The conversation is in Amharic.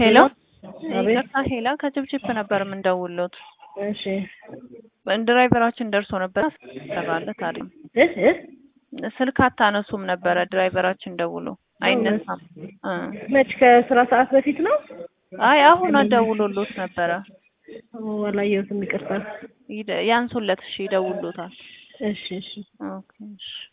ሄሎ አቤት። ይቅርታ ሄላ ከጭብጭብ ነበር የምንደውልዎት። እሺ ድራይቨራችን ደርሶ ነበር ሰራለት አይደል? ስልክ አታነሱም ነበረ ድራይቨራችን ደውሎ አይነሳም። መች ከስራ ሰዓት በፊት ነው? አይ አሁን ደውሎልዎት ነበረ። አላየሁትም፣ ይቅርታ። ያንሱለት እሺ፣ ይደውሉታል። እሺ እሺ። ኦኬ እሺ።